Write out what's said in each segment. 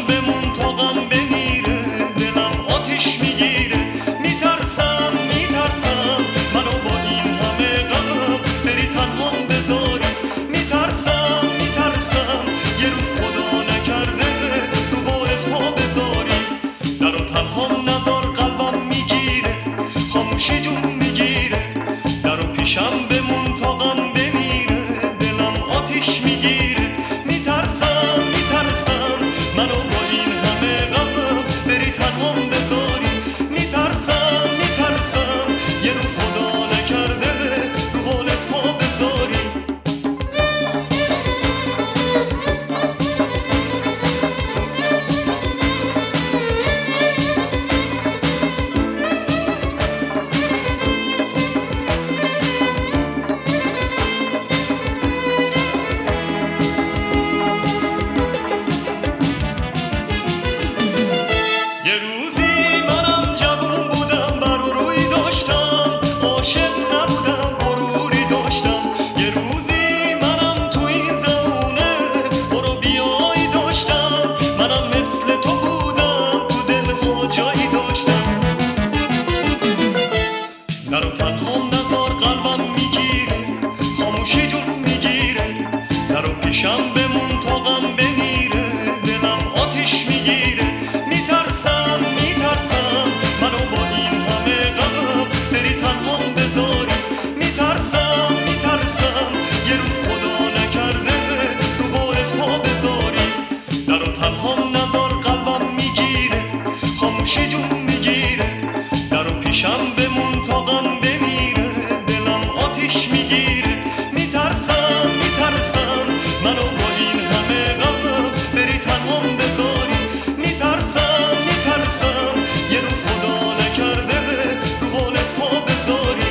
بمون تا غم بمیره، دلم آتیش میگیره. میترسم میترسم منو با این همه غم بری تنهام بذاری. میترسم میترسم یه روز خدا نکرده رو بالت پا بذاری. درو تنهام نذار قلبم میگیره، خاموشی جون میگیره. درو پیشم بمون تا غم بمیره، دلم آتیش میگیره. میترسم میترسم منو با این همه غم بری تنهام بذاری. میترسم میترسم یه روز خدا نکرده رو بالت پا بذاری. یه روزی منم جوون بودم، بر روی داشتم، عاشق نبودم، غروری داشتم. یه روزی منم تو این زمونه برو بیایی داشتم، منم مثل تو بودم، تو دلها جایی داشتم. نرو تنهام نذار قلبم میگیره، خاموشی جون میگیره. نرو پیشم بمون تا غم بمیره، دلم آتیش میگیره. میترسم میترسم منو با این همه غم بری تنهام بذاری. میترسم میترسم یه روز خدا نکرده رو بالت پا بذاری. نرو تنهام نذار قلبم میگیره، خاموشی جون میگیره. نرو پیشم بمون تا غم بمیره، دلم آتیش میگیره. میترسم میترسم منو با این همه غم بری تنهام بذاری. میترسم میترسم یه روز خدا نکرده رو بالت پا بذاری.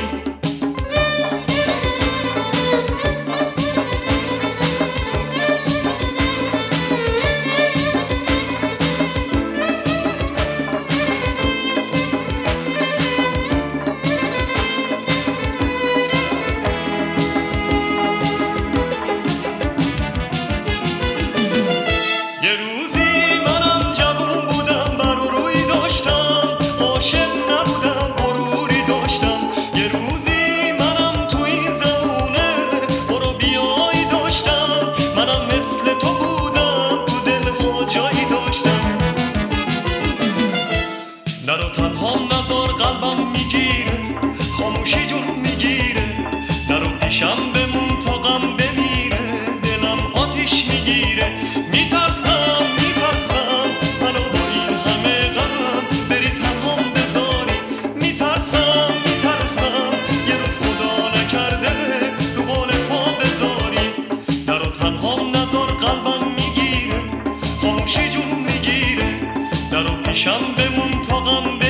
یه روزی منم جوون بودم، بر روی داشتم، عاشق نبودم، غروری داشتم. یه روزی منم تو این زمونه برو بیایی داشتم، منم مثل تو بودم، تو دلها جایی داشتم. نرو تنهام نذار قلبم میگیره، خاموشی جون میگیره. نرو پیشم بمون تا غم بمیره، دلم آتیش میگیره. میترسم میترسم منو با این همه غم بری تنهام بذاری. میترسم میترسم یه روز خدا نکرده رو بالت پا بذاری. درو تنهام نذار قلبم میگیره، خاموشی جون میگیره. درو پیشم بمون تا غم